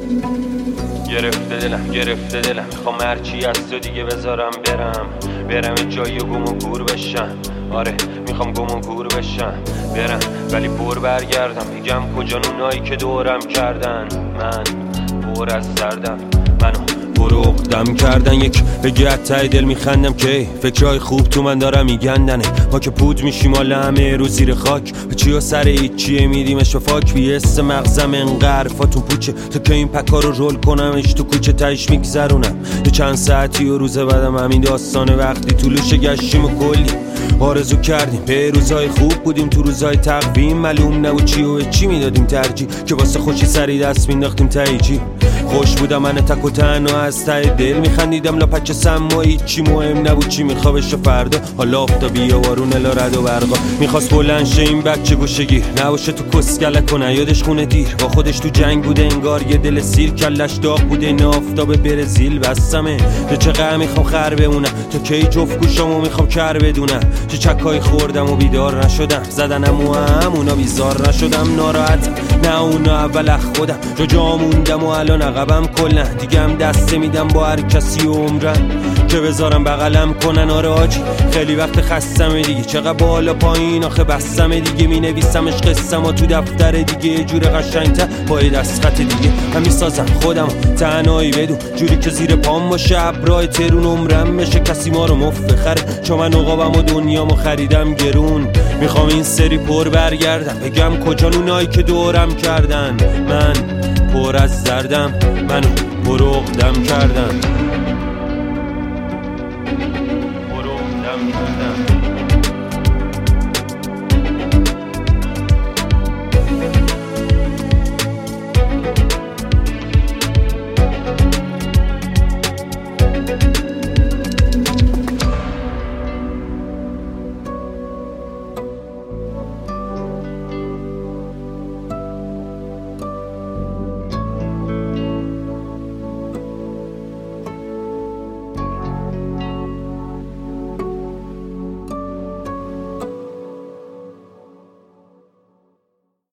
گرفته دلم میخوام هرچی از تو دیگه بذارم برم جایی و گم و گور بشم. آره میخوام گم و گور بشم برم، ولی پر برگردم میگم کجا اونایی که دورم کردن. من پر از دردم، منو فروختم کردن. یک بگی ته دل میخندم که فکرهای خوب تو من دارم میگندنه. ما که پود میشیم حالا همه رو زیر خاک، به چی و سر هیچیه میدیمش و فاک. بیست مغزم انقرفاتون پوچه تا که این پکا رو رول کنمش تو کوچه تایش میگذرونم. یه چند ساعتی و روز بعدم همین داستانه. وقتی طولوش گشتیم و کلی آرزو کردیم به روزای خوب بودیم، تو روزای تقویم معلوم نبود چی و چی میدادیم ترجیح، که واسه خوشی سری دست مینداختیم تایجی. خوش بودم من تک و تنها از ته دل میخندیدم لاپچه سمایی، چی مهم نبود چی میخوابش فردا. حالا آفتابی و بارون الا رد و برقا میخواست بلند شه این بچه گوشگیر، نباشه تو کسکله کنه یادش خونه دیر. با خودش تو جنگ بوده انگار یه دل سیر، کلش داغ بوده این آفتاب برزیل. بسمه چه چقدر میخوام خر بمونم تا کی جفت گوشامو میخوام کر بدونم. چه چکایی خوردم و بیدار نشدم، زدنم و همونا بیزار نشدم. ناراحت نه اونا اول خودم جا موندم و الان عقبم کلا دیگه هم دسته میدم با هر کسی و عمرم که بذارم بغلم کنن. آره آجی خیلی وقت خستم دیگه، چقدر بالا پایین آخه بستم دیگه. می نویسمش قصم و تو دفتر دیگه یه جور قشنگتر با یه دستخط دیگه. من میسازم خودم تنهایی بدون جوری که زیر پام باشه ابرای ترون عمرم بشه کسی ما رو مفخره. چون من عقابم و دنیامو خریدم گرون، میخوام این سری پر برگردم بگم کجا اونایی که دورم کردن. من پر از دردم، منو فروختم کردن.